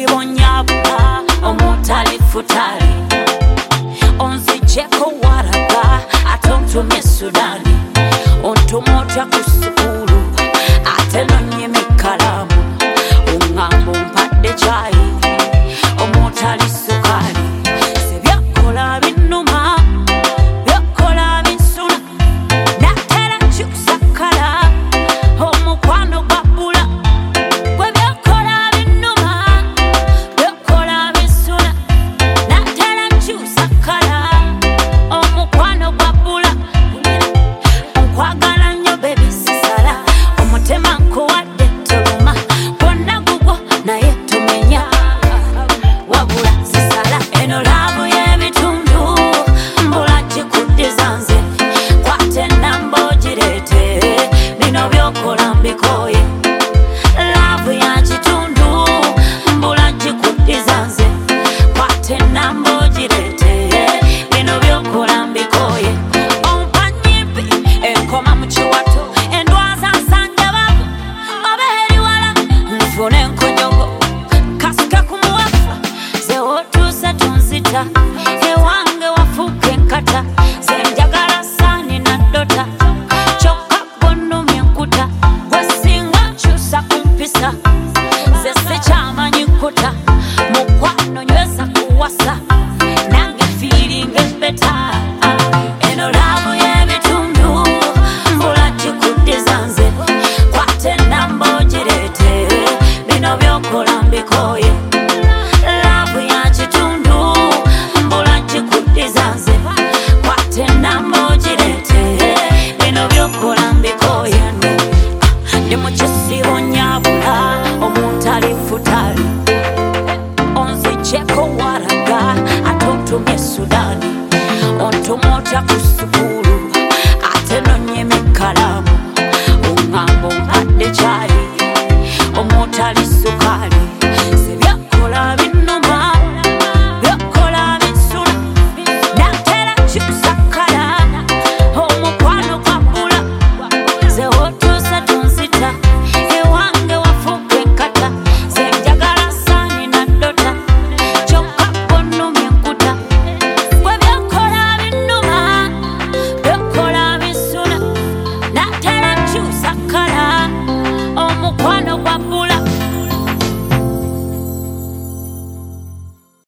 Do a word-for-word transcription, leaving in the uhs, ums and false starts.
sibonyabula omutali futali onzijeko waraga atontumye Sudani ontumotya kusukulu ate nonyime kalamu ungambo mpadde chai omutali sukali sebyakola binuma byakola binsuna natera kyusakala omukwano gwabula gwe byakola binuma byakola binsuna natera kyusakala omukwano gwabula nkwagala nnyo baby sisala omutema nkuwadde toluma bonna gugwo naye tumenya wabula sisala eno laavu y'ebitundu mbula gikuddiza nze kwate namba ogireete bino byokola mbikoye laavu ya kitundu mbula gikuddiza nze kwate namba ogireete bino byokola mbikoye ompanyimpi enkoma mu kiwato endwaza nsanja bavu obeeri wala nfune enkonyogo kasika ku muwafu ze wotuuse tunzita ewange wafuuka enkata ze njagala saani naddota kyokka ggonnumya enkuta gwe singa nkyusa ku mpisa ze sikyamanyi nkuta mukwano nyweza kuwasa nange fiiringa embeta eno laavu y'ebitundu mbula gikuddiza nze kwate namba ogireete bino byokola mbikoye laavu ya kitundu mbula gikuddiza nze kwate namba ogireete bino byokola mbikoye ndi mu kisibo nyabula omutali futali onzijeko waraga atontumye Sudani ontumotya kusukulu